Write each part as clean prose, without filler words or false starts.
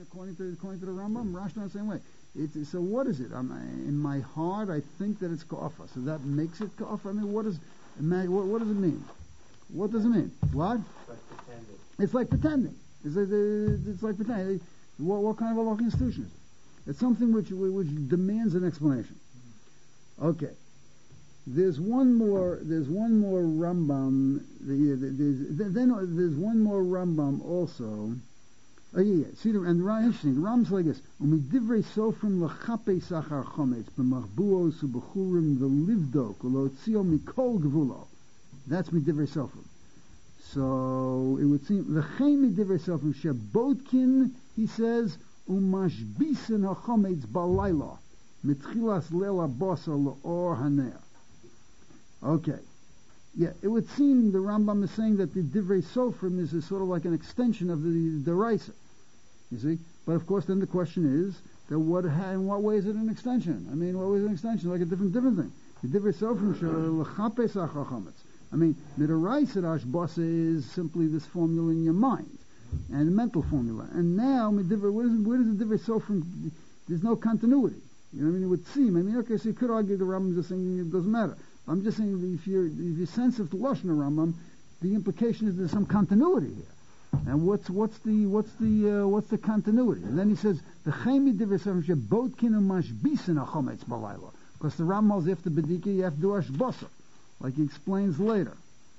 according to the Rambam. Rashi the same way. So what is it? In my heart, I think that it's ka'afa. So that makes it ka'afa. I mean, what does it mean? What does it mean? What? It's like pretending. It's like pretending. What kind of a halachic institution is it? It's something which demands an explanation. Okay. There's one more Rambam. There's one more Rambam also. Oh yeah. See, and interesting. The Rambam's like this: "Umidivrei sofrim lechape sachar chometz b'machbuos u'b'churim v'livdok u'lotzio mikol gvulo." That's midivrei sofrim. So it would seem v'chein midivrei sofrim shebotkin. He says umashbisen hachometz balayla mitchilas lela basa leor haneh. Okay. Yeah, it would seem the Rambam is saying that the Divrei Sofrim is sort of like an extension of the Deraisa. You see? But of course then the question is, that in what way is it an extension? I mean, what way is it an extension? Like a different thing. The Divrei Sofrim shall l'chapes achachametz. I mean, the Deraisa Ashbasa is simply this formula in your mind, and a mental formula. And now, where does the Divrei Sofrim, there's no continuity. You know what I mean? It would seem, okay, so you could argue the Rambam is saying it doesn't matter. I'm just saying that if you're sensitive to Lashon Rambam, the implication is there's some continuity here. And what's the continuity? And then he says the chemi divrei sofrim shebotkin umashbisen hachometz balayla, because the Rambam is after bedika you have to do ashbasa, like he explains later.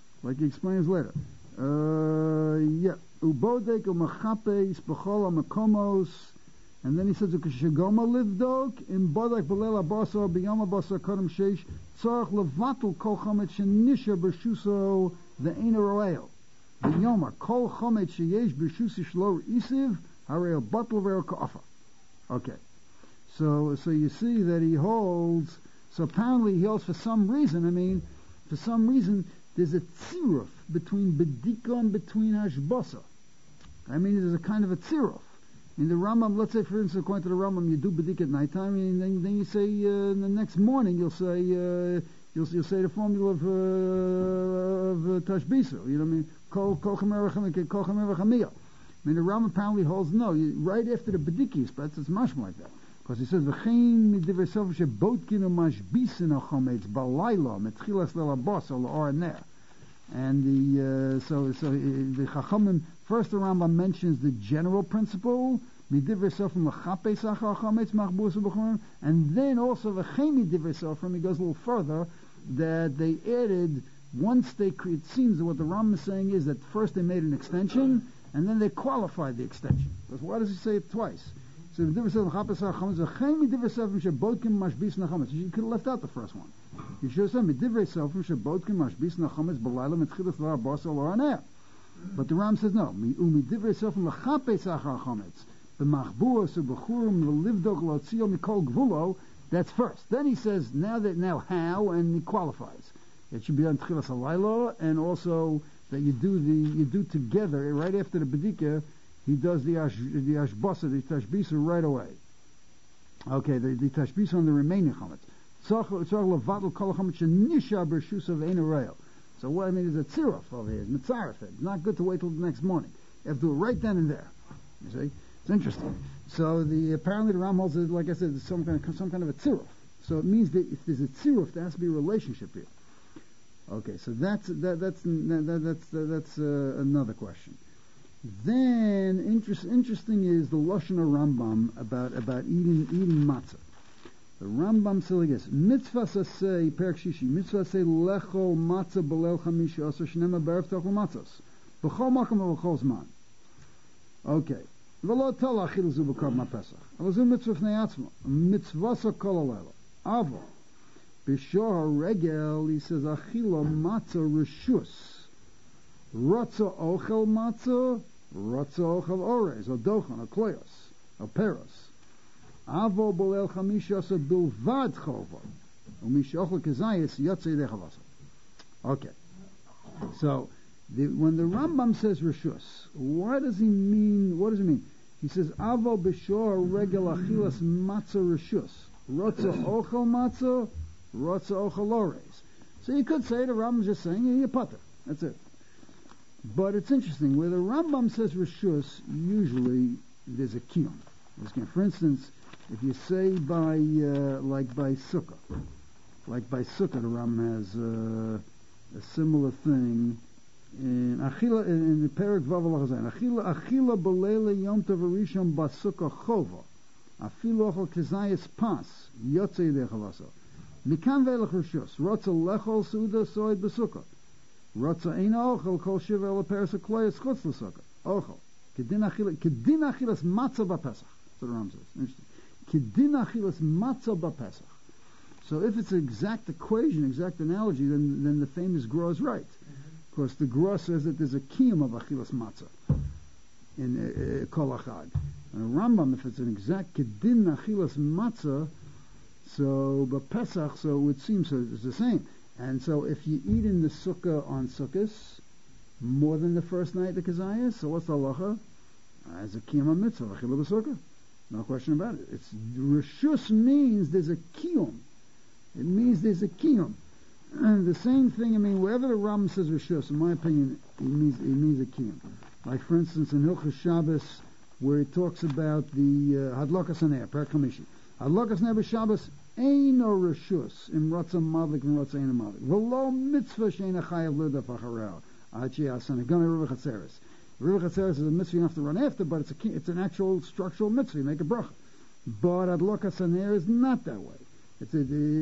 Ubodek umachapes b'chol hamakomos. And then he says, "Ukeshagoma livdok in bodak belela basa biyama basa kodem sheish tzarich levatul kol chometz shenisha b'shuso ve'ein roel biyama kol chometz sheyesh b'shusi shlo isiv harei batul ve'er ka'afa." Okay, so you see that he holds. So apparently he holds for some reason. There's a tziruf between bedika and between hashbasa. There's a kind of a tziruf. In the Rambam, let's say, for instance, according to the Rambam, you do bedik at nighttime, and then you say the next morning you'll say the formula of tashbisa. You know what I mean? Kol chamer v'chamiyah. The Rambam apparently holds no. Right after the bedikis, but it's much like that, because he says v'chein midivrei sofrim shebotkin umashbisen hachometz balayla metchilas lelabos or la'or. And so the Chachamim, first the Rambam mentions the general principle, midivrei sofrim l'chapei sachar chametz machbuos u'b'churim, and then also v'chein midivrei sofrim, he goes a little further, that they added, it seems that what the Rambam is saying is that first they made an extension, and then they qualified the extension. Because why does he say it twice? So midivrei sofrim l'chapei sachar chametz, v'chein midivrei sofrim shebotkin mashbisen hachametz. You could have left out the first one. You should have said midivrei sofrim shebotkin mashbisen hachametz b'layla mitchilas l'ar basa l'or haneh. But the Ram says no. Umidivrei sofrim l'chapei sachar chametz b'machbuos u'b'churim v'livdok lotzio mikol gvulo. That's first. Then he says now how, and he qualifies. It should be on tchilas halayla, and also that you do together right after the bedika. He does the ashbasa, the tashbisa right away. Okay, the tashbisa on the remaining chametz. So what there's a tziruf over here, mitzaref. It's not good to wait till the next morning. You have to do it right then and there. You see, it's interesting. So apparently the Ram holds it, like I said, it's some kind of a tziruf. So it means that if there's a tziruf, there has to be a relationship here. Okay, so that's another question. Then interesting is the Lashon Rambam about eating matzah. The Rambam says like this: Mitzvah say Perek Shishi. Mitzvah say lechol matzah b'leil chamisha asher shnema b'erev tochel matzos b'chol makom v'chol zman. Okay. V'lo tala achil zu b'kar ma'pesach. Aber zu mitzvah fnei atzma. Mitzvah sa kol alayla. Avo b'shor regel, he says achila matzah reshus. Rotza ochel matzah, rotza ochel orez, or dochan, or kloyos, or peros. Avo bolel chamisha asa bilvad chova. Umishachol kezayis yotzei dechavasa. Okay. So, when the Rambam says reshus, what does he mean? He says, Avo b'shor regel achilas matzah reshus. Rotza ochel matzah, rotza ochel orez. So you could say the Rambam's just saying, you're potter. That's it. But it's interesting, where the Rambam says reshus, usually there's a kiyum. For instance, if you say by sukkah, the Ram has a similar thing in Achila in the Perek Vav Zayin. Achila b'leila Yom Tov Rishon basukah chova. Afilu ochel kezayis pas yotzei dechavasa. Mikan ve'elach rishus. Rotza lechol suda soid b'sukkah. Rotza ein ochel kol shiva el peres akloyas chutz l'sukkah. Ochel. Kedin achilas matzah b'Pesach. That's what the Ram says. Interesting. Kedin achilas matzah b'Pesach. So if it's an exact equation, exact analogy, then the famous Gra is right. Of course, the Gra says that there's a kiyum of achilas matzah in kol achad. And a Rambam, if it's an exact kedin achilas matzah, so b'Pesach, so it would seem so it's the same. And so if you eat in the sukkah on Sukkos more than the first night of Kazayas, so what's the halacha? As a kiyum mitzvah, achilah b'sukkah. No question about it. It's reshus means there's a kiyum. It means there's a kiyum. And the same thing, I mean, wherever the Ram says reshus, in my opinion, it means a kiyum. Like, for instance, in Hilchos Shabbos, where it talks about the Hadlakas Haner, Perek Chamishi. Hadlakas Haner b'Shabbos eino reshus im Ratzah Madlik and Ratzah Eina Madlik. V'lo mitzvah she'eina chayav l'daf achareo. Achi asan agana Rivach Hatzeres. Rivach Hatzeres is a mitzvah you have to run after, but it's an actual structural mitzvah. You make a bracha. But Hadlakas Haner is not that way. It's a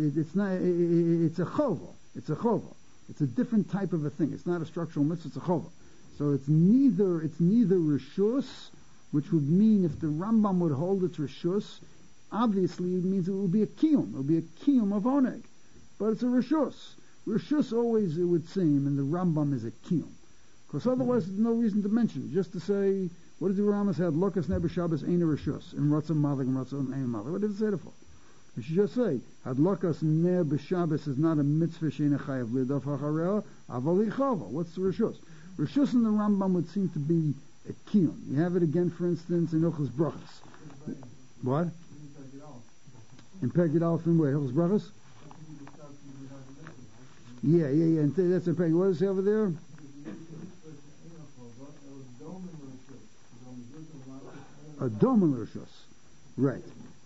chova. It's a chova. It's a different type of a thing. It's not a structural mitzvah. It's a chova. So it's neither reshus, which would mean if the Rambam would hold it's reshus, obviously it means it will be a kiyum. It will be a kiyum of oneg, but it's a reshus. Reshus always, it would seem, and the Rambam is a kiyum, because otherwise there's no reason to mention it. Just to say, what did the Rambam say? Lokas neber Shabbos ain't a reshus in Ratzah Malik and Ratzah Eina Malik. What did it say that for? You should just say, Hadlakas ner b'Shabbos is not a mitzvah she'eina chayav l'daf achareo, aval ichava. What's the reshus? Reshus in the Rambam would seem to be a kiyum. You have it again, for instance, in Hilchos Brachos. What? In Perek Yud in where? Hilchos Brachos? Yeah. And that's in Perek. What does it say over there? A domen reshus. Right.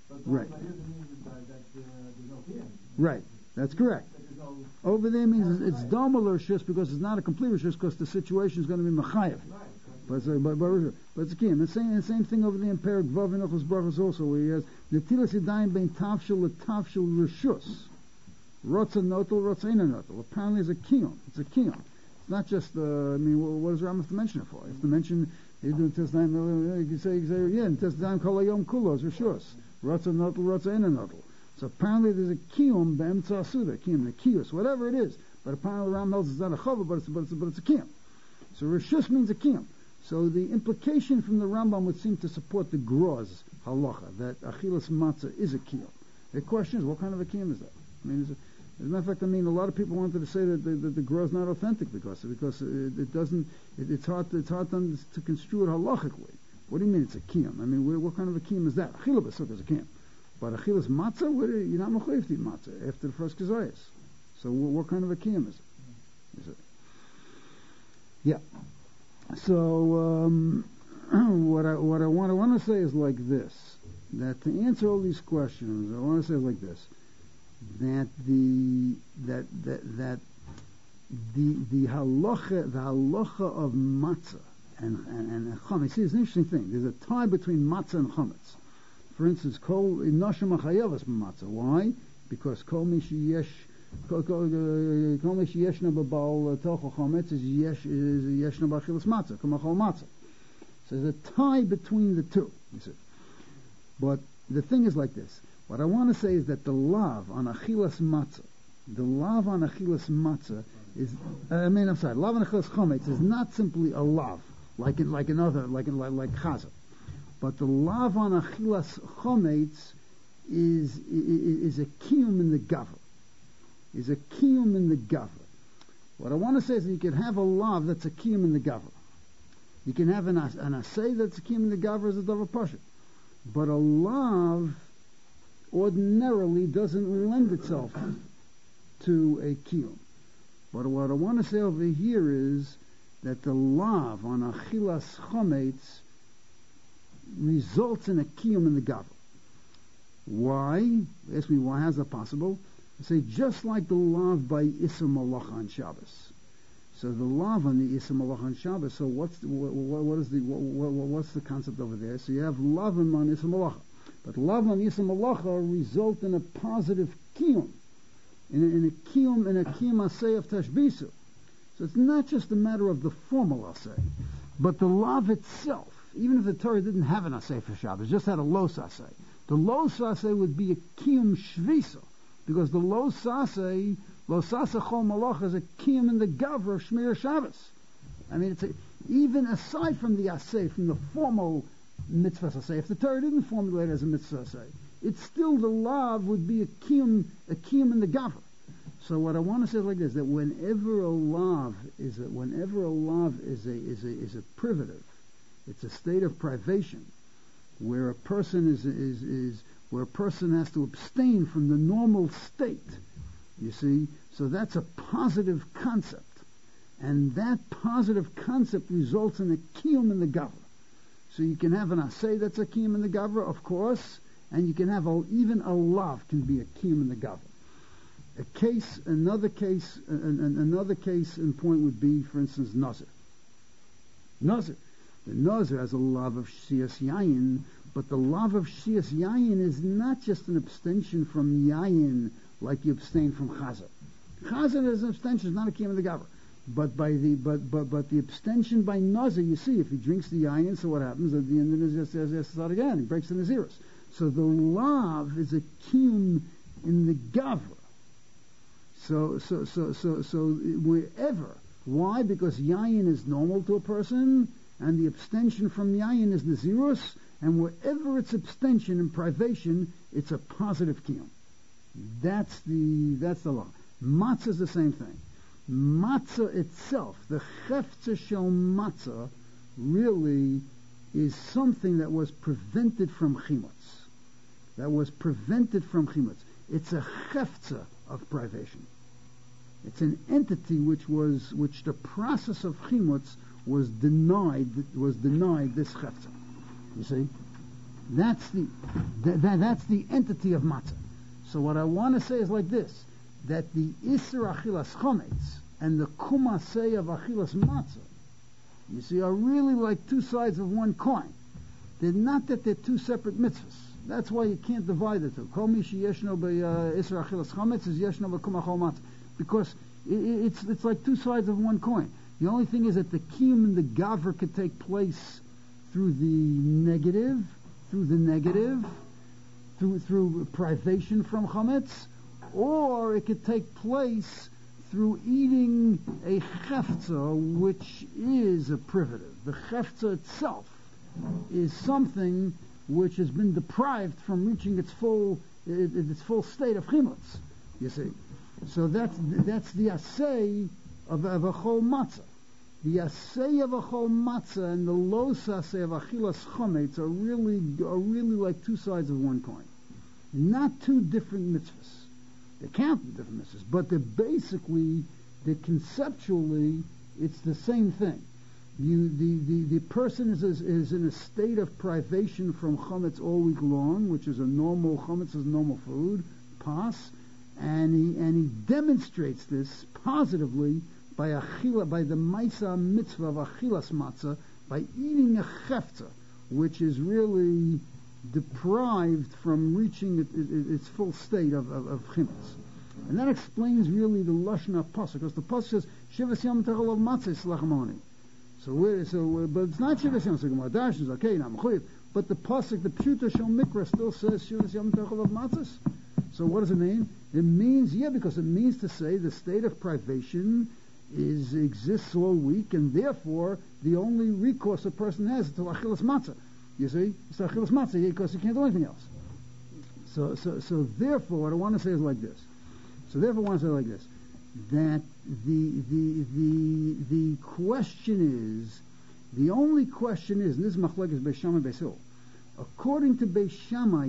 Right. That's correct. Over there means it's domal reshus because it's not a complete reshus because the situation is going to be mechayev. But it's a kiyum. The same thing over there in Perek Vav in Hilchos Brachos also, where he has netilas yadayim bein tavshil letavshil reshus. Rotza notel, rotza eina notel. Apparently it's a kiyum. It's a kiyum. It's not just what does Ram have to mention it for? If to mention you do tesdaim, you can say tesdaim kol hayom kulo is reshus. Rotza notel, rotza eina notel. So apparently there's a kiyum be'emtza asuda, kiyum, the kiyus, whatever it is. But apparently Ram knows it's not a chava, but it's a kiyum. So reshus means a kiyum. So the implication from the Rambam would seem to support the Gra's halacha, that achilas matzah is a kiyum. The question is, what kind of a kiyum is that? I mean, as a matter of fact, a lot of people wanted to say that the Gra is not authentic because it doesn't, it's hard to construe it halachically. What do you mean it's a kiyum? I mean, what kind of a kiyum is that? Achilah b'sukkah is a kiyum. But achilas matzah, you're not mechayev to eat matzah after the first kazayas. So what kind of a kiyum is it? Yeah. So what I want to say is like this: that to answer all these questions, I want to say like this: that the halacha of matzah and chametz. See, it's an interesting thing. There's a tie between matzah and chametz. For instance, kol nashim achayavas b'matzah. Why? Because kol mishiyesh. Kol yeshna b'bal tochel chametz is yeshna b'achilas matzah, k'machol matzah. So there's a tie between the two, you see. But the thing is like this. What I want to say is that the lav on achilas matzah is, lav on achilas chametz is not simply a lav, like chaza. But the lav on achilas chametz is a kiyum in the gaver. Is a kiyum in the gaver. What I want to say is that you can have a lav that's a kiyum in the gaver. You can have an asay that's a kiyum in the gaver as a davar pasha. But a lav ordinarily doesn't lend itself to a kiyum. But what I want to say over here is that the lav on achilas chametz results in a kiyum in the gavra. Why? Ask me why. How's that possible? I say just like the lav by Issa Malacha on Shabbos. So the lav on the Issa Malacha on Shabbos. So what's the concept over there? So you have lavim on Issa Malacha, but lav on Issa Malacha result in a positive kiyum, in a kiyum asay of tashbisu. So it's not just a matter of the formal asay, but the lav itself. Even if the Torah didn't have an asay for Shabbos, just had a los asay, the los asay would be a kiyum shvisa, because the los asay chol malacha is a kiyum in the gavra of Shmir Shabbos. I mean, even aside from the asay, from the formal mitzvah asay, if the Torah didn't formulate it as a mitzvah asay, it's still the lav would be a kiyum in the gavra. So what I want to say is like this: that whenever a lav is a privative, it's a state of privation, where a person where a person has to abstain from the normal state. You see, so that's a positive concept, and that positive concept results in a kiyum in the gavra. So you can have an asay that's a kiyum in the gavra, of course, and you can have even a lav can be a kiyum in the gavra. Another case in point would be, for instance, Nazir. The Nazir has a lav of Shias Yayin, but the lav of Shias Yayin is not just an abstention from Yayin like you abstain from Chazer. Chazer is an abstention, it's not a kiyum in the gavra. But the abstention by Nazir, you see, if he drinks the Yayin, so what happens? At the end of the has to start again. He breaks the Naziris. So the lav is a kiyum in the gavra. So wherever. Why? Because yayin is normal to a person, and the abstention from yayin is nazirus, and wherever it's abstention and privation, it's a positive kiyum. That's the law. Matzah is the same thing. Matzah itself, the cheftzah shel matzah, really is something that was prevented from chimutz. It's a cheftzah of privation. It's an entity which the process of chimutz was denied this cheftzah. You see, that's the entity of matzah. So what I want to say is like this: that the isser achilas chometz and the kumasei of achilas matzah, you see, are really like two sides of one coin. They're not that they're two separate mitzvahs. That's why you can't divide the two. Kol mi sheyeshno be'isser achilas chometz is yeshno be'kum achol matzah. Because it's like two sides of one coin. The only thing is that the kiyum and the gavra could take place through negative, through privation from chametz, or it could take place through eating a cheftzah, which is a privative. The cheftzah itself is something which has been deprived from reaching its full state of chimutz. You see. So that's the asay of a chol matzah. The asay of a chol matzah and the los asay of achilas chometz are really like two sides of one coin. Not two different mitzvahs. They can't be different mitzvahs, but they're conceptually, it's the same thing. The person is in a state of privation from chometz all week long, which is chometz is normal food, pas. And he demonstrates this positively by the Maisa mitzvah of achilas matzah, by eating a cheftzah, which is really deprived from reaching its full state of chimutz. And that explains really the lashon of pasuk, because the pasuk says shivas yom techol of matzah slachamoni. But it's not shivas yom dash is okay now mechuyev. But the pasuk, the pshuta shel mikra, still says shivas yom techol of matzah. So what does it mean? It means, because it means to say the state of privation exists all week, and therefore the only recourse a person has is to achilas matzah. You see, it's to achilas matzah because you can't do anything else. So therefore, what I want to say is like this. That the question is, the only question is, and this is machlokes Beis Shammai Beis Hillel. According to Beis Shammai,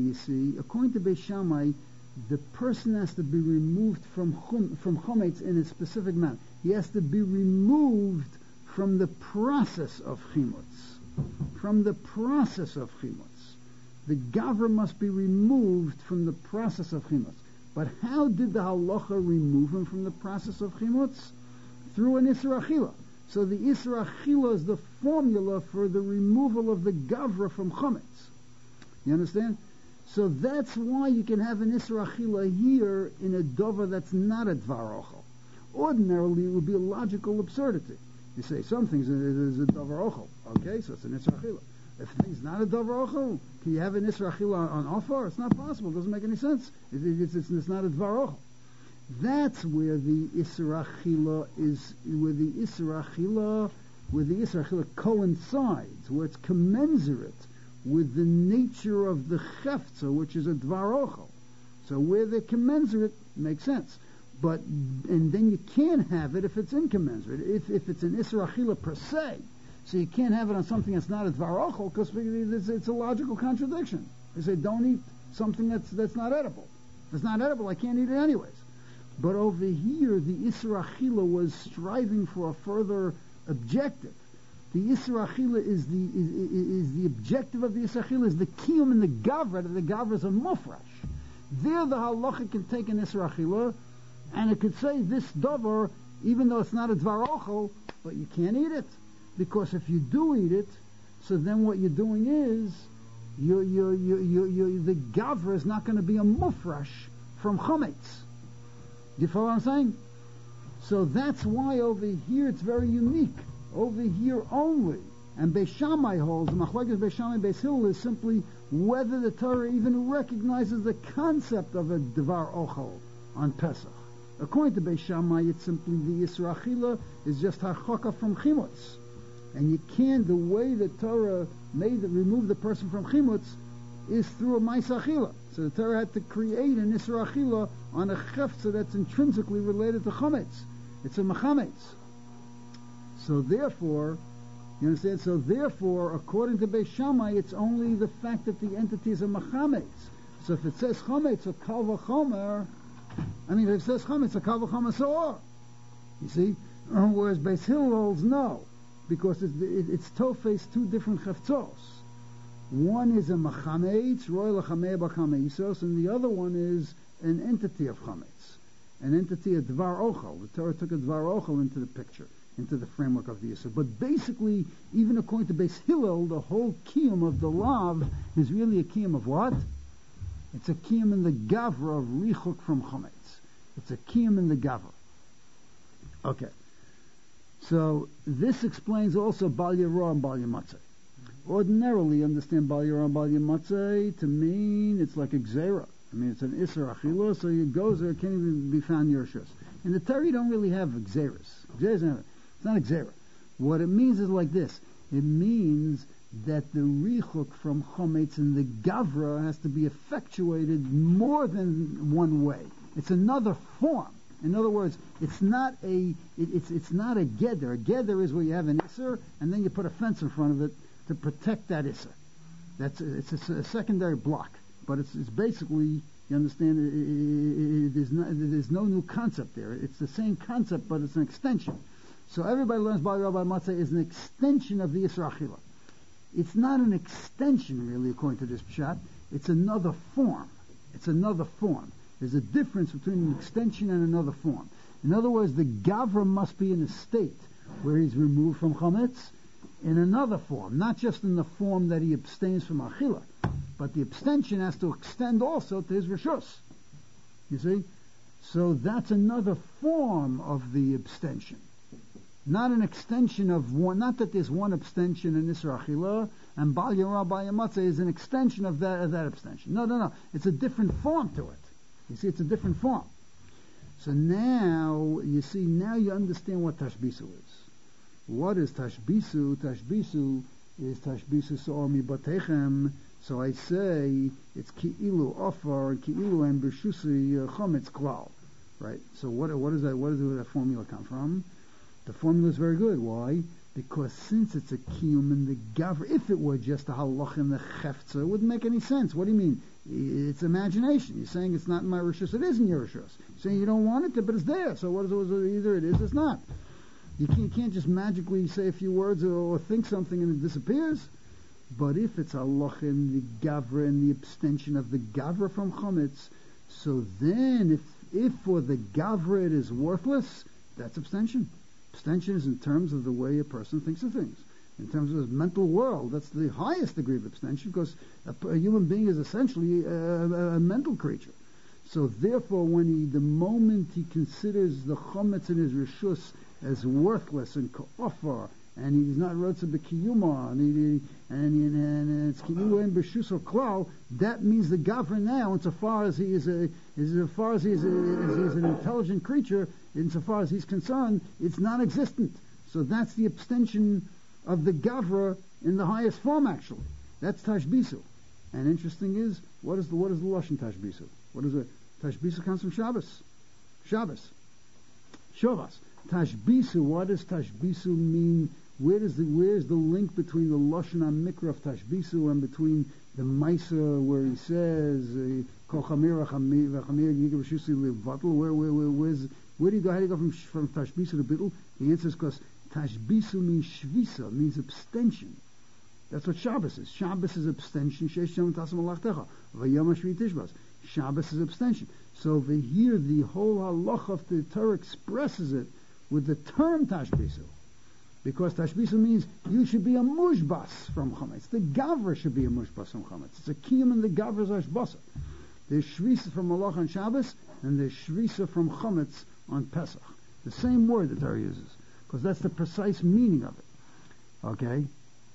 the person has to be removed from chometz in a specific manner. He has to be removed from the process of chimutz. from the process of chimutz. The gavra must be removed from the process of chimutz. But how did the halacha remove him from the process of chimutz? Through an Isra Achila. So the Isra Achila is the formula for the removal of the gavra from chametz. You understand? So that's why you can have an Isra Achila here in a dover that's not a dvar ochel. Ordinarily, it would be a logical absurdity. You say some things is a davar ochel. Okay, so it's an Isra Achila. If things not a davar ochel, can you have an Isra Achila on offer? It's not possible. It doesn't make any sense. It's not a dvar ochel. That's where the Isra Achila is, where the Isra Achila coincides, where it's commensurate with the nature of the chefza, which is a dvar ochel. So where they're commensurate, makes sense. But, and then you can't have it if it's incommensurate. If it's an Isra Achila per se, so you can't have it on something that's not a dvar ochel, because it's a logical contradiction. They say, don't eat something that's not edible. If it's not edible, I can't eat it anyways. But over here, the Isra Achila was striving for a further objective. The Isra Achila is the objective of the Isra Achila is the kiyum and the gavra. The gavra is a mufresh. There, the halacha can take an Isra Achila, and it could say this davar, even though it's not a dvar ochel, but you can't eat it, because if you do eat it, so then what you're doing is the gavra is not going to be a mufresh from chametz. Do you follow what I'm saying? So that's why over here it's very unique. Over here only. And Beis Shammai holds, the Machlokes Beis Shammai Beis Hillel is simply whether the Torah even recognizes the concept of a Devar Ochel on Pesach. According to Beis Shammai, it's simply the Isra Achila is just harchaka from Chimutz. And you can't, the way the Torah remove the person from Chimutz is through a Ma'aseh Achila. So the Torah had to create an Isra Achila on a chefza that's intrinsically related to chametz. It's a machametz. So therefore, you understand? So therefore, according to Beis Shammai, it's only the fact that the entity is a machametz. So if it says chametz or kal v'chomer, if it says chametz or kal v'chomer so'or, you see? Whereas Beis Hillel holds no, because it's tofes two different cheftzos. One is a machametz, roy lachamei b'chameisos, and the other one is an entity of chametz, an entity of dvar ochel. The Torah took a dvar ochel into the picture, into the framework of the Yisur. But basically, even according to Beis Hillel, the whole kiyum of the lav is really a kiyum of what? It's a kiyum in the gavra of richuk from chametz. It's a kiyum in the gavra. Okay. So this explains also bal yirah and bal yamatzeh. Ordinarily, understand bal yirah and bal yamatzeh to mean it's like a gzera. It's an Isra Achila, so it goes there, it can't even be found Yerushos. In the Torah, you don't really have gzeras. It's not a gzera. What it means is like this. It means that the richuk from chometz and the gavra has to be effectuated more than one way. It's another form. In other words, it's not a geder. A geder is where you have an isser, and then you put a fence in front of it to protect that isser. It's a secondary block. But it's basically, you understand, there's no new concept there. It's the same concept, but it's an extension. So everybody learns Bal Yirah Bal Matzah is an extension of the Isra Achila. It's not an extension, really, according to this pshat. It's another form. It's another form. There's a difference between an extension and another form. In other words, the Gavra must be in a state where he's removed from Chametz in another form, not just in the form that he abstains from Achila. But the abstention has to extend also to his reshus. You see? So that's another form of the abstention. Not an extension of one, not that there's one abstention in Isra Achila, and Bal Yirah Bal Yamatzeh is an extension of that abstention. No. It's a different form to it. You see, it's a different form. So now, you see, now you understand what Tashbisu is. What is Tashbisu? Tashbisu is Tashbisu So'or Mi Batechem. So I say it's ki'ilu ofar and ki'ilu and b'shusi chometz klal, right? So what is that? Where does that formula come from? The formula is very good. Why? Because since it's a kiyum in the gavra, if it were just a halach in the chefza, it wouldn't make any sense. What do you mean? It's imagination. You're saying it's not in my rishus. It is in your rishus. You're saying you don't want it, but it's there. So what is it? Either it is, or it's not. You can't just magically say a few words or think something and it disappears. But if it's halacha in the gavra and the abstention of the gavra from chametz, so then if for the gavra it is worthless, that's abstention. Abstention is in terms of the way a person thinks of things. In terms of his mental world, that's the highest degree of abstention, because a human being is essentially a mental creature. So therefore, the moment he considers the chametz in his rishus as worthless and ka'afar, and he's not rotza b'kiyuma, and it's kiyuma and b'shus or klal, that means the gavra now, insofar as he is an intelligent creature, insofar as he's concerned, it's non-existent. So that's the abstention of the gavra in the highest form, actually. That's tashbisu. And interesting is, what is the lashon tashbisu? What is it? Tashbisu comes from Shabbos. Shavas. Tashbisu, what does tashbisu mean? Where's the link between the lashon mikra of tashbisu and between the Maisa where he says kol chamir v'chamir yigav shusi levatel? Where do you go? How do you go from tashbisu to bittul? The answer is because tashbisu means shvisa, means abstention. That's what Shabbos is. Shabbos is abstention. Shabbos is abstention. So over here, the whole halacha of the Torah expresses it with the term tashbisu, because tashbisu means you should be a mushbas from chametz. The gavra should be a mushbas from chametz. It's a kiyum in the gavra's ashbasa. There's shvisa from halacha on Shabbos, and there's shvisa from chametz on Pesach. The same word the Torah uses, because that's the precise meaning of it. Okay.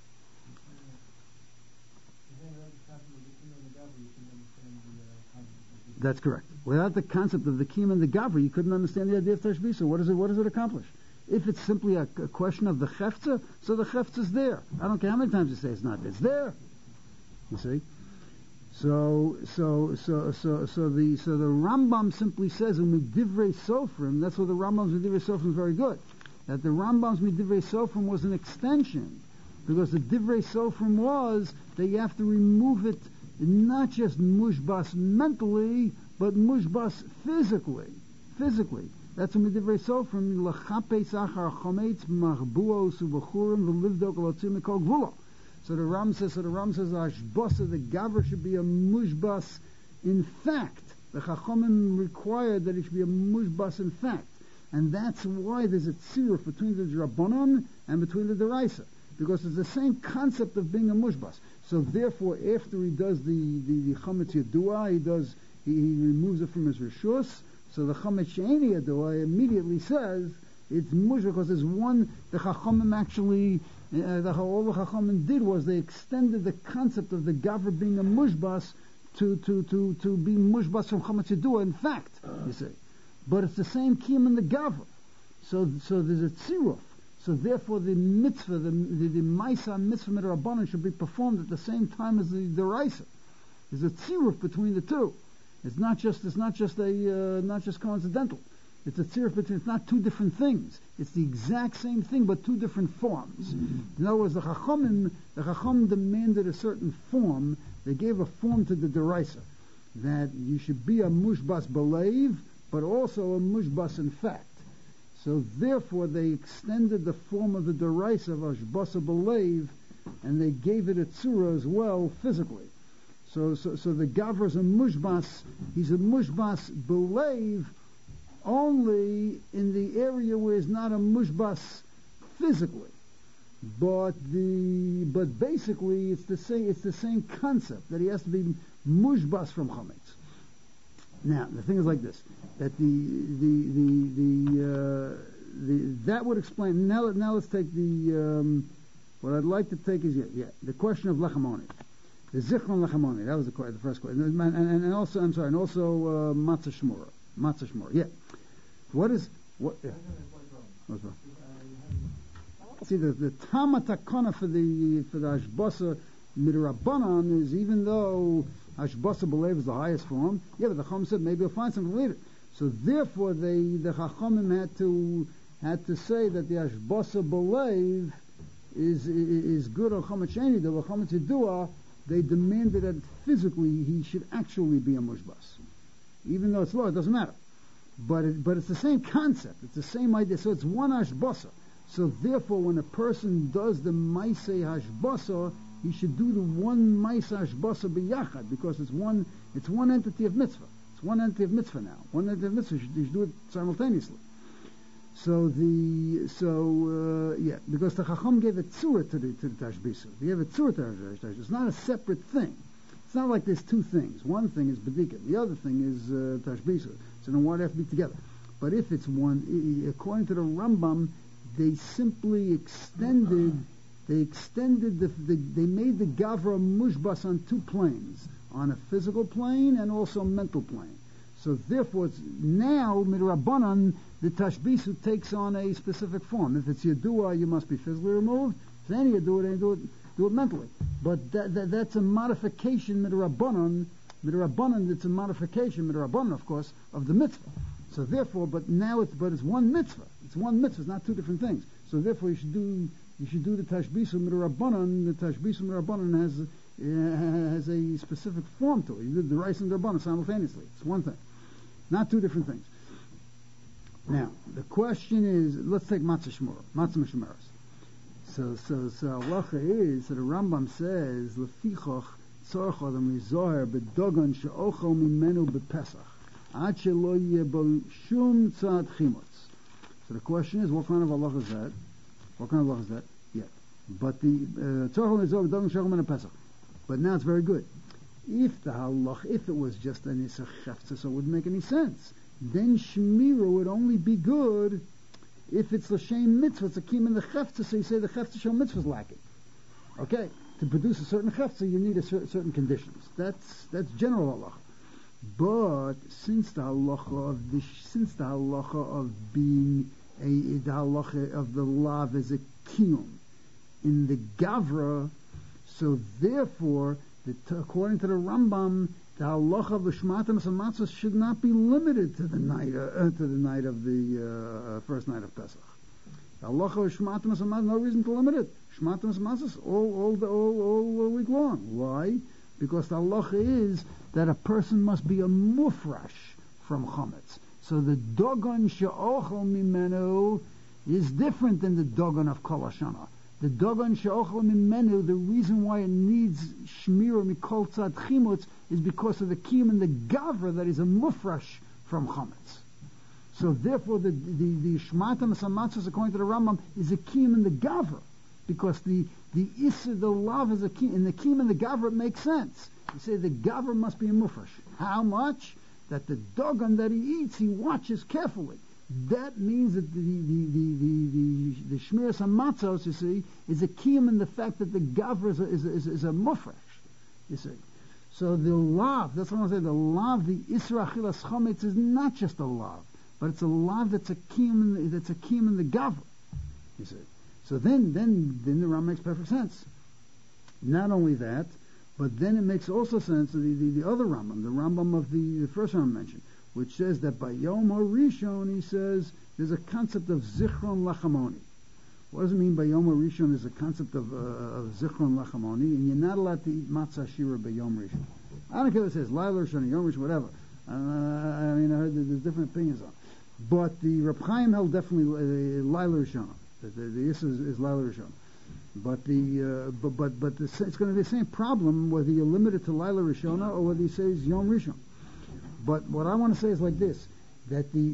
That's correct. Without the concept of the kiyum and the gavra, you couldn't understand the idea of tashbisa. What does it accomplish? If it's simply a question of the chefza, so the chefza is there. I don't care how many times you say it's not there. It's there. You see? So the Rambam simply says in Midivrei Sofrim, that's where the Rambam's Midivrei Sofrim is very good, that the Rambam's Midivrei Sofrim was an extension, because the Divrei Sofrim was that you have to remove it not just mushbas mentally, but mushbas physically. That's what Midivrei Sofrim, l'chapes achar chometz machbuos u'bachurim v'livdok l'otzim mikol gvula. So the Ram says, ashbasa, the gavra should be a mushbas in fact. The Chachamim required that it should be a mushbas in fact. And that's why there's a tziruf between the Rabbanon and between the Deraisa, because it's the same concept of being a mushbas. So therefore, after he does the chametz yadua, he removes it from his rishus. So the chametz she'eni yadua immediately says it's mushbas, because there's one. The Chachamim actually, all the Chachamim did was they extended the concept of the gavra being a mushbas to be mushbas from chametz yadua. In fact, you see, but it's the same kiyum in the gavra. So there's a tziruf. So therefore, the mitzvah, the Maisa mitzvah midrabanan should be performed at the same time as the deraisa. There's a tziruf between the two. It's not just coincidental. It's a tziruf between. It's not two different things. It's the exact same thing, but two different forms. In other words, the Chacham demanded a certain form. They gave a form to the deraisa, that you should be a mushbas believe, but also a mushbas in fact. So therefore, they extended the form of the deraisa of ashbasa believe, and they gave it a tzura as well physically. So the gavra is a mushbas. He's a mushbas believe only in the area where he's not a mushbas physically. But basically it's the same concept, that he has to be mushbas from chametz. Now the thing is like this, that that would explain. Now let's take the what I'd like to take is the question of lechamoni, the zichron lechamoni. That was the first question, and also matzah shmura. Yeah, what? Yeah. What's wrong? See, the Tama Takana for the Ashbasa Midrabanan is, even though Ashbasa Belev is the highest form, but the Chacham said maybe you'll find something later. So therefore the Chachamim had to say that the Ashbasa Belev is good on Chametz Sheni. The Chametz Yadua, they demanded that physically he should actually be a mushbas. Even though it's low, it doesn't matter. But it's the same concept. It's the same idea. So it's one Ashbasa. So therefore, when a person does the Maisei Hashbasa, he should do the one Ma'aser Hashbasa b'yachad, because it's one entity of mitzvah. It's one entity of mitzvah now. One entity of mitzvah, you should do it simultaneously. Because the Chacham gave a tzura to the Tashbisu. He gave a tzura to the Tashbisu. It's not a separate thing. It's not like there's two things. One thing is Bedika. The other thing is Tashbisu. So then why do they have to be together? But if it's one, according to the Rambam, they simply extended, they made the Gavra Mushbas on two planes, on a physical plane and also a mental plane. So therefore, it's now midrabanan the tashbisu takes on a specific form. If it's yadua, you must be physically removed. If it's any yadua, do it mentally. But that's a modification midrabanan. Midrabanan, it's a modification midrabanan, of course, of the mitzvah. So therefore, but it's one mitzvah. It's one mitzvah. It's not two different things. So therefore, you should do the tashbisu midrabanan. The tashbisu midrabanan has a specific form to it. You do the rice and the rabbanan simultaneously. It's one thing. Not two different things. Now, the question is, let's take matzah mishmeros. So halacha is, so the Rambam says, lefichach tzarech adam lizoher bedogon she'ochel mimenu bepesach ad shelo yeh bo shum tzad chimutz. So the question is, what kind of halacha is that? Yeah. But the tzarech lizoher bedogon she'ochel mimenu bepesach. But now it's very good. If it was just an Isser Chefza, so it wouldn't make any sense. Then Shmira would only be good if it's L'Shem Mitzvah, it's a Kim in the Chefza, so you say the Chefza Shel Mitzvah is lacking. Okay, to produce a certain Chefza, you need certain conditions. That's general halacha. But since the halacha of being the halacha of the lav is a Kiyum in the Gavra, so therefore, according to the Rambam, the halacha of the Shmatim Samatzos should not be limited to the night of the first night of Pesach. The halacha of Shmatim Samatzos, no reason to limit it. Shmatim Samatzos all week long. Why? Because the halacha is that a person must be a mufrash from chametz. So the dogon she'ochel mimenu is different than the dogon of Kol Hashana. The dogon she'ochel mimenu, the reason why it needs shmira mikol tzad chimutz is because of the kiyum and the gavra that is a mufrash from chametz. So therefore, the shmatam samatzos, according to the Rambam, is a kiyum and the gavra, because the lav is a kiyum, and the kiyum and the gavra, it makes sense. You say the gavra must be a mufrash. How much? That the dogon that he eats, he watches carefully. That means that the shmiras hamatzos, you see, is a kiyum in the fact that the gavra is a mufresh, you see. So the lav, that's what I'm saying, the lav, the isra achilas chometz is not just a lav, but it's a lav that's a kiyum in the gavra, you see. So then the Ram makes perfect sense. Not only that, but then it makes also sense the other Rambam, the Rambam of the first Rambam mentioned, which says that by Yom HaRishon, he says, there's a concept of Zichron Lachamoni. What does it mean by Yom HaRishon? There's a concept of Zichron Lachamoni, and you're not allowed to eat matzah shira by Yom Rishon. I don't care what it says, Laila Rishon, Yom Rishon, whatever. I heard that there's different opinions on it. But the Reb Chaim held definitely Laila Rishon. The issue is Laila Rishon. But it's going to be the same problem whether you limit it to Laila Rishona or whether you say it's Yom Rishon. But what I want to say is like this: that the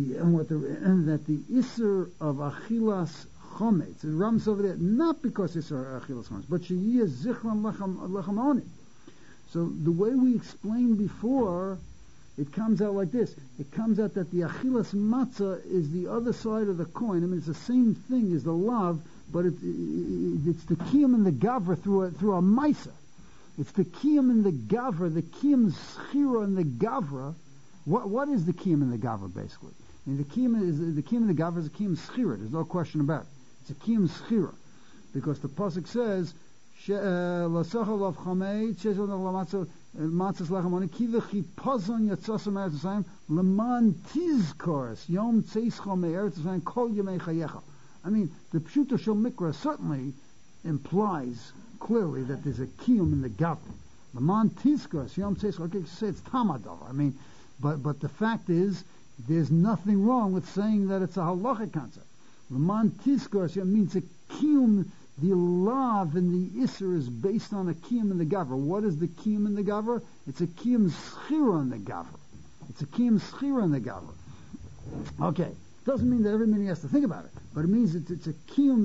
iser of achilas chometz, it rams over there not because iser achilas chometz, but sheyeh zichron lachamoni. So the way we explained before, it comes out like this: it comes out that the achilas matzah is the other side of the coin. I mean, it's the same thing as the lav, but it's the kiyum and the gavra through a ma'aser. It's the kiyum and the gavra, the kiyum schira and the gavra. What is the kiyum and the gavra basically? I mean, the kiyum and the gavra is a kiyum schira. There's no question about it. It's a kiyum schira, because the pasuk says lasachal of chamei chezon lamatzah matzas lachamoni kivechi pazon yatzasam eretz Yisrael leman tizkors yom tzeischa me'eretz Yisrael kol yemei chayecha. I mean, the pshuto shel mikra certainly implies clearly that there's a kiyum in the gavra. The man tizkos yom tzeischa. Okay, say it's tamadov. I mean, but the fact is, there's nothing wrong with saying that it's a halachic concept. The man tizkos means a kiyum. The lav in the Isser is based on a kiyum in the gavra. What is the kiyum in the gavra? It's a kiyum schira in the gavra. It's a kiyum schira in the gavra. Okay. Doesn't mean that every minute has to think about it, but it means it's a kiyum,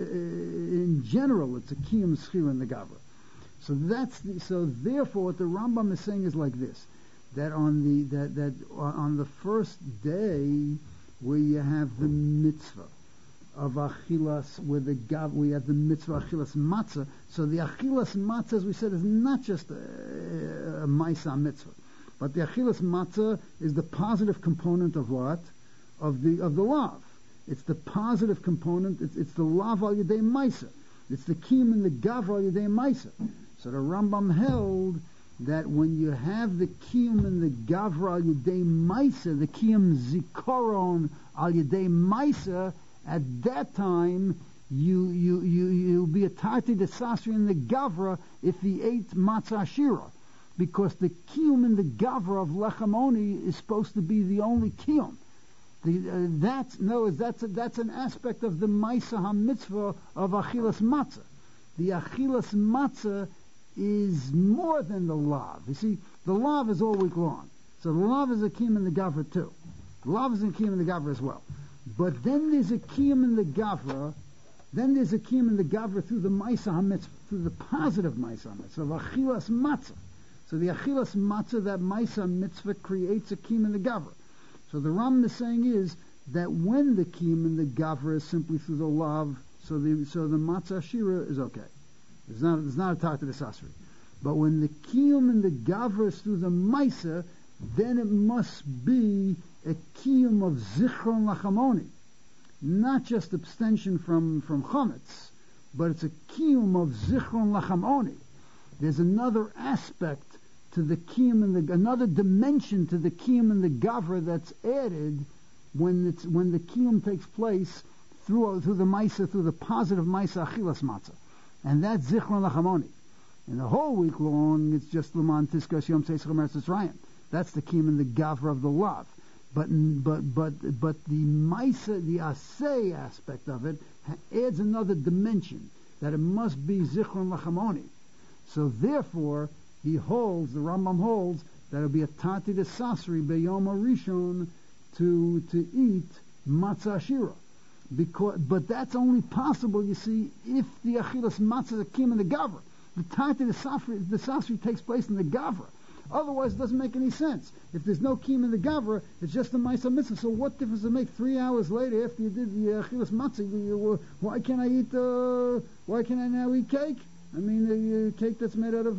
in general, it's a kiyum schira in the gavra. So therefore what the Rambam is saying is like this, that on the first day where you have the mitzvah of achilas, where we have the mitzvah achilas matzah. So the achilas matzah, as we said, is not just a ma'isa mitzvah, but the achilas matzah is the positive component of what? Of the lav. It's the positive component. It's the lav al yedei ma'isa. It's the kiyum and the gavra al yedei ma'isa. So the Rambam held that when you have the kiyum and the gavra al yedei ma'isa, the kiyum zikaron al yedei ma'isa, at that time you'll be a tarti de sasri in the gavra if he ate matzah shira, because the kiyum and the gavra of lechamoni is supposed to be the only kiyum. That's an aspect of the ma'isa ha-mitzvah of achilas matzah. The achilas matzah is more than the lav. You see, the lav is all week long. So the lav is a kiyum in the gavra too. The lav is a kiyum in the gavra as well. But then there's a kiyum in the gavra. Then there's a kiyum in the gavra through the ma'isa ha-mitzvah, through the positive ma'isa ha-mitzvah of achilas matzah. So the achilas matzah, that ma'isa mitzvah, creates a kiyum in the gavra. So the Rambam is saying is that when the kiyum in the gavra is simply through the lav, so the matzah shira is okay. It's not a tarta de sasri. But when the kiyum in the gavra is through the ma'isa, then it must be a kiyum of zichron lachamoni, not just abstention from chametz, but it's a kiyum of zichron lachamoni. There's another aspect to the kiyum and another dimension to the kiyum and the gavra that's added when the kiyum takes place through the ma'isa, through the positive ma'isa achilas matzah, and that's zichron lachamoni. And the whole week long, it's just L'man Tiskas Yom Tzeitzach Eretz Yisrael. That's the kiyum and the gavra of the lav. But the ma'isa, the asay aspect of it, adds another dimension, that it must be zichron lachamoni. So therefore, the Rambam holds that it'll be a tati de sasri beyom rishon to eat matzah shira. But that's only possible, you see, if the achilas matzah is a kiyum in the gavra. The tati de sasri takes place in the gavra. Otherwise, it doesn't make any sense. If there's no kiyum in the gavra, it's just a ma'isa mitzvah. So what difference does it make 3 hours later after you did the achilas matzah? Why can't I now eat cake? I mean, the cake that's made out of,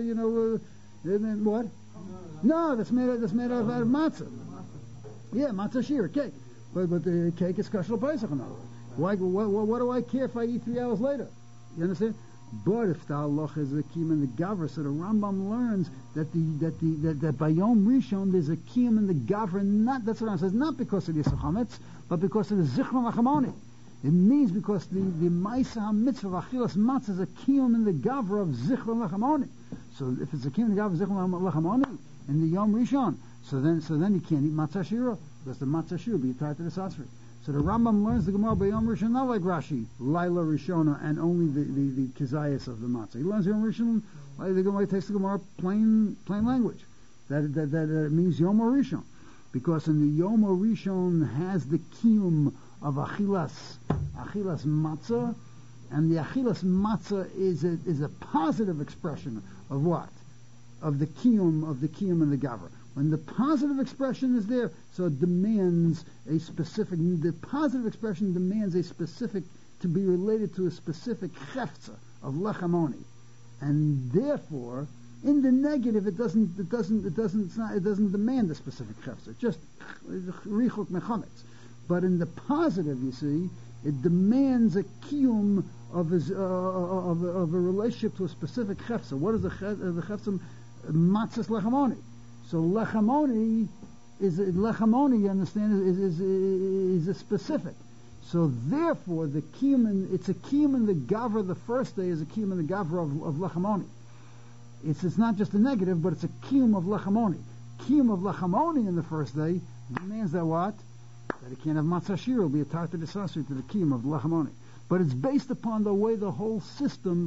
what? No, that's made out of matzah. Yeah, matzah shira, cake. But the cake is kosher Pesach. What do I care if I eat 3 hours later? You understand? But if the halacha is a kiyum in the gavra, so the Rambam learns that by Yom Rishon there's a kiyum in the gavra. That's what I says, not because of the Yisachametz, but because of the zichron lachamoni. It means because the ma'isa mitzvah of achilas matzah is a kiyum in the gavra of zichron lachamoni. So if it's a kiyum in the gavra of zichron lachamoni in the Yom Rishon, so then you can't eat matzah shira, because the matzah shira will be tied to the sasri. So the Rambam learns the Gemara by Yom Rishon not like Rashi, Laila Rishona, and only the kizayas of the matzah. He learns Yom Rishon, the Gemara takes the Gemara plain language. That it means Yom Rishon, because in the Yom Rishon has the kiyum of achilas matzah, and the achilas matzah is a positive expression of what? Of the kiyum and the gavra. When the positive expression is there, so it demands the positive expression demands a specific, to be related to a specific chefza of lechamoni. And therefore, in the negative, it doesn't demand a specific chefza. It's just richuk mechametz. But in the positive, you see, it demands a kiyum of a relationship to a specific chefza. What is the chefza? Matzahs lechamoni. So lechamoni, you understand, is a specific. So therefore, it's a kiyum in the gavra. The first day is a kiyum in the gavra of lechamoni. It's not just a negative, but it's a kiyum of lechamoni. Kiyum of lechamoni in the first day demands that what? That it can't have matzah shira, will be a tartar de sasri to the kiyum of lechamoni. But it's based upon the way the whole system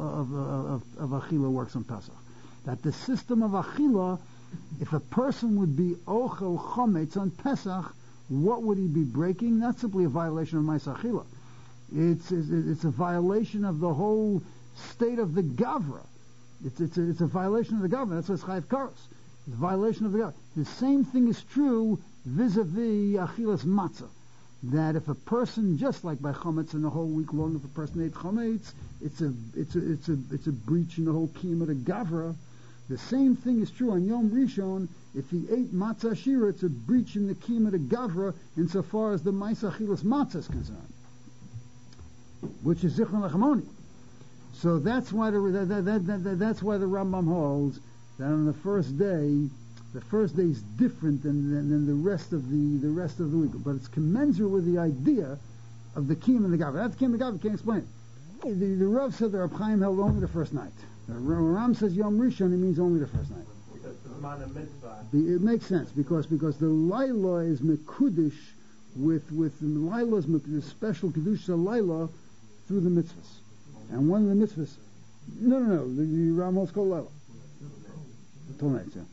of Achila works on Pesach. That the system of Achila, if a person would be Ochel Chometz on Pesach, what would he be breaking? Not simply a violation of Ma'aseh Achila. It's a violation of the whole state of the Gavra. It's a violation of the Gavra. That's what's Chayav Karos. It's a violation of the Gavra. The same thing is true vis-a-vis Achilas Matzah. That if a person, just like by Chometz and the whole week long, if a person ate Chometz, it's a breach in the whole Kiyum of the Gavra. The same thing is true on Yom Rishon. If he ate Matzah Shira, it's a breach in the Kiyum of the Gavra insofar as the Ma'aseh Achilas Matzah is concerned, which is Zichron Lachmoni. So that's why the Rambam holds that on the first day is different than the rest of the week, but it's commensurate with the idea of the Kiyum and the Gavra. That's Kiyum and the Gavra. Can't explain it. The Rav said the Reb Chaim held only the first night. The Ram says Yom Rishon. It means only the first night. Because the man of mitzvah. It makes sense because the Laila is mekudish with Laila's the special kedusha Laila through the mitzvahs, and one of the mitzvahs. No. The Ram holds called Laila. Till night, yeah.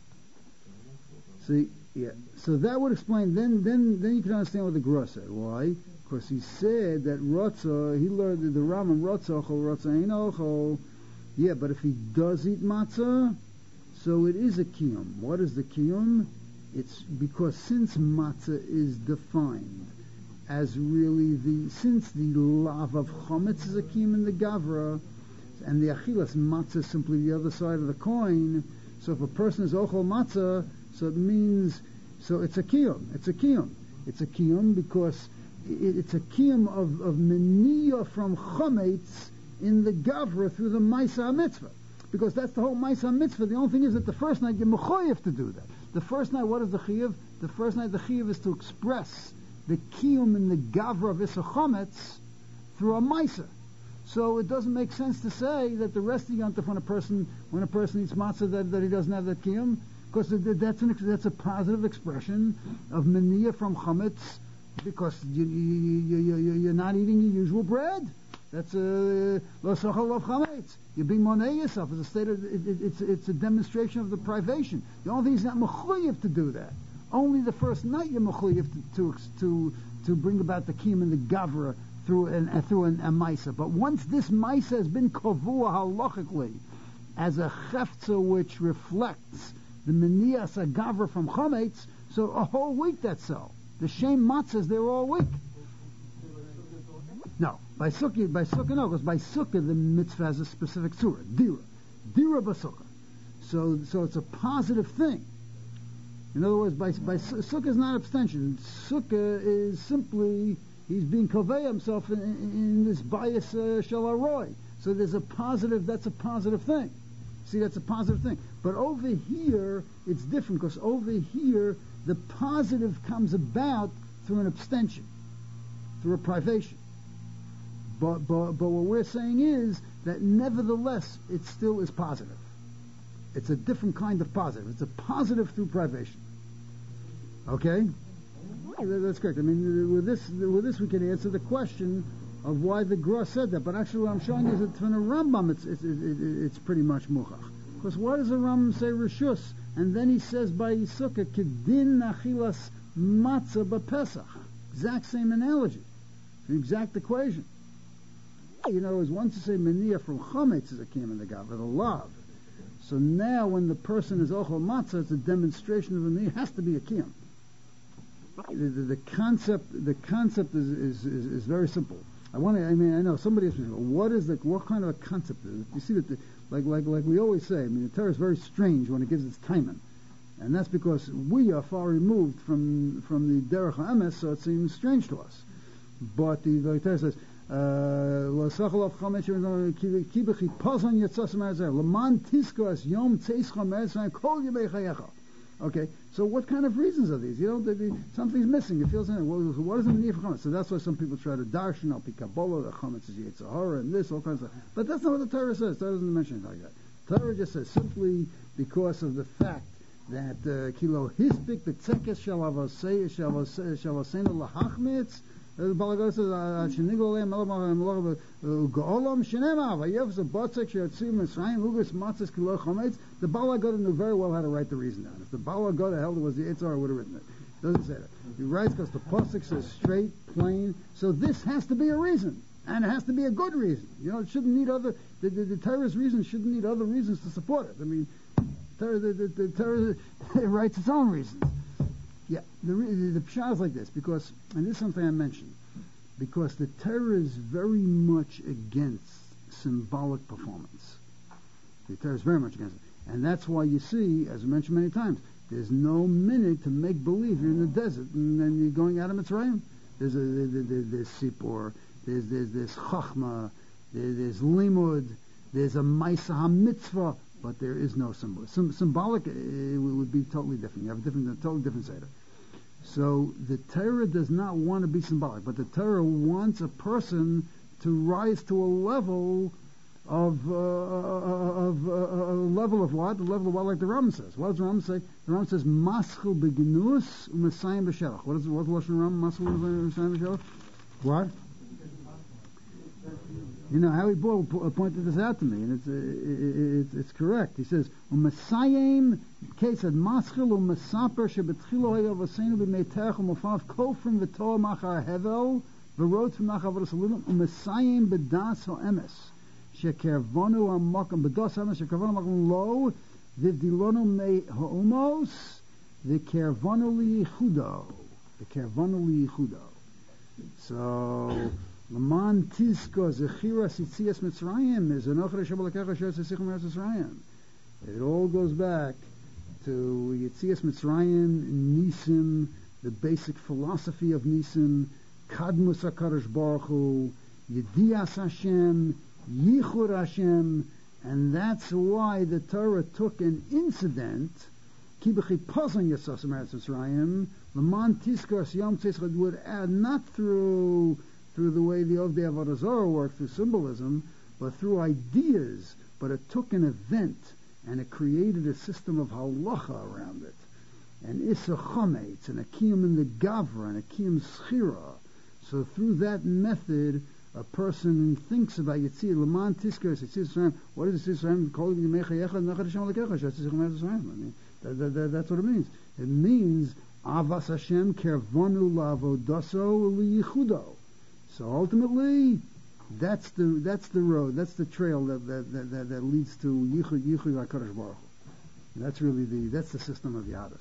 See, yeah. So that would explain. Then you can understand what the Gra said. Why? Because he said that Ratzah. He learned that the Rambam Ratzah ain't ochel. Yeah, but if he does eat matzah, so it is a kiyum. What is the kiyum? It's because since matzah is defined as really since the lav of chometz is a kiyum in the gavra, and the achilas matzah is simply the other side of the coin. So if a person is ochel matzah, so it means, so it's a kiyum. It's a kiyum. It's a kiyum because it's a kiyum of meniyah from chometz in the Gavra through the Maisa Mitzvah. Because that's the whole Maisa Mitzvah. The only thing is that the first night you're mechoyev to do that. The first night, what is the Chiyuv? The first night the Chiyuv is to express the Kiyum in the Gavra of Issa Chometz through a Maisa. So it doesn't make sense to say that the rest of the Yontif, when a person eats matzah, that he doesn't have that Kiyum, because that's a positive expression of Meniyah from Chometz, because you're not eating your usual bread. That's lo sochel of chametz. You're being monei yourself. It's a state of it's a demonstration of the privation. The only thing is not mechuyev to do that. Only the first night you're mechuyev to bring about the kiyum and the gavra through a maisa. But once this maisa has been kavua halachically as a chefza which reflects the meniyas agavra from chametz, so a whole week that's so. The shem matzah is there all week. No, by Sukkah no, because by Sukkah the mitzvah has a specific surah, dira b'Sukkah. So it's a positive thing. In other words, by Sukkah is not abstention. Sukkah is simply he's being kovei himself in this bias shel aroi. So there's a positive. That's a positive thing. See, that's a positive thing. But over here it's different because over here the positive comes about through an abstention, through a privation. But what we're saying is that nevertheless it still is positive. It's a different kind of positive. It's a positive through privation. Okay? That's correct. I mean, with this we can answer the question of why the Gra said that. But actually what I'm showing you is that from the Rambam it's pretty much muchach. Because why does the Rambam say Rishus? And then he says by Yisukkah, Kedin Achilas Matzah B'Pesach. Exact same analogy. The exact equation. In other words, once you say Meniyah from Chometz is a kiyum in the Gavra, the lav. So now when the person is Ochel Matzah, it's a demonstration of the Meniyah. It has to be a kiyum. The concept is very simple. I know somebody asked me, what kind of a concept is it? You see that like we always say, the Torah is very strange when it gives its timing. And that's because we are far removed from the Derech HaEmes, so it seems strange to us. But the Torah says, okay, so what kind of reasons are these? Something's missing. It feels what does it mean for chametz? So that's why some people try to darshan al pi Kabbalah, the chametz is Yetzer Hara and this, all kinds of stuff. But that's not what the Torah says. The Torah doesn't mention it like that. The Torah just says simply because of the fact that kilo hispik b'tzekes shel avosenu lahachmitz The Baal HaGodah says, "Shenigol lehem melech geolam shenema vayevs batzek sheyatzim Mitzrayim ugas matzes kilo chometz." The Baal HaGodah knew very well how to write the reason down. If the Baal HaGodah held it was the Yitzhar, I would have written it. It doesn't say that. He writes because the pasuk says straight, plain. So this has to be a reason, and it has to be a good reason. You know, it shouldn't need other. The Torah's reason shouldn't need other reasons to support it. I mean, the Torah writes its own reasons. Yeah, the pshat is like this, because, and this is something I mentioned, because the Torah is very much against symbolic performance. The Torah is very much against it. And that's why you see, as I mentioned many times, there's no minute to make believe you're in the desert and then you're going out of Mitzrayim. There's Sipor, there's Chachma, there's Limud, there's a Maisa HaMitzvah, but there is no symbol. Symbolic would be totally different. You have a totally different Seder. So the Torah does not want to be symbolic, but the Torah wants a person to rise to a level of what? The level of what, like the Rambam says. What does the Rambam say? The Rambam says, "Maschil begnus u'mesayim b'shelach." What is the Lashon Rambam? Maschil u'mesayim b'shelach. What? You know, Howie Ball pointed this out to me, and it's correct. He says, "U'mesayim kesed maschil u'mesaper shebetchilo hayav aseinu b'meitach u'mofav kofrim v'toa machar hevel v'rot v'machar v'rasolilim u'mesayim b'das ha'emes." Shekervonu amakam b'dos hamas shekervonu amakam lo v'vdilonu me ha'umos v'kervonu liyichudo. So Laman Tizko Zechira Sitzias Mitzrayim is Enochre Shabbalakacha Shet Tzichem Eretz Mitzrayim. It all goes back to Yitzias Mitzrayim, Nisim, the basic philosophy of Nisim, Kadmus HaKadosh Baruch Hu, Yedias Hashem, Yichur Hashem, and that's why the Torah took an incident, Ki b'chipazon Yitzasim Eretz Mitzrayim, Laman Tizko Yom Tzeitzchad would add, not through the way the Ovdei Avodah Zarah worked, through symbolism, but through ideas. But it took an event, and it created a system of halacha around it. And Issa Chometz, and a Kiyum in the Gavra, and a Kiyum Schira. So through that method, a person thinks about Yitzir, Laman Tiskar, Yitzir Yisrael. What is Yitzir Yisrael? Calling the Mecha Yechad, Nachad Hashem Alekecha, Shetzir Yisrael. I mean, that's what it means. It means, Avas Hashem Kervonu La'avodaso Liyichudo. So ultimately, that's the road, that's the trail that leads to Yichud HaKadosh Baruch Hu. That's really that's the system of Yadus.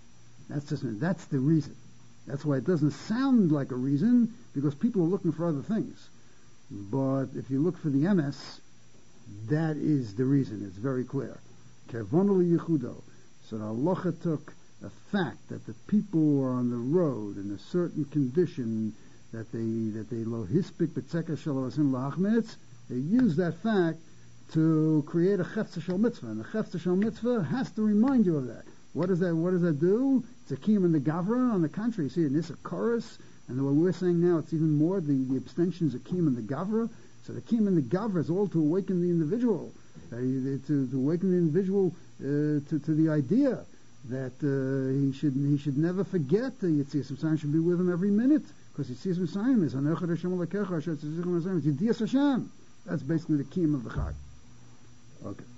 That's the reason. That's why it doesn't sound like a reason, because people are looking for other things. But if you look for the MS, that is the reason. It's very clear. Kervonu Liyichudo. So the halacha took a fact that the people were on the road in a certain condition, that they lo hispik b'tzeka shalosim la'achmetz. They use that fact to create a chefza shel mitzvah, and the chefza shel mitzvah has to remind you of that. What does that do? It's a kiyum in the gavra. On the contrary, you see in this a chorus, and what we're saying now, it's even more the abstentions of kiyum in the gavra. So the kiyum in the gavra is all to awaken the individual, to awaken the individual to the idea that he should never forget the Yitzias Mitzrayim should be with him every minute. Because Yitzias Mitzrayim is Anochad Hashem Alekecha, Asher Tzichem Mitzrayim. It's Yedias Hashem. That's basically the kiyum of the Chag. Okay.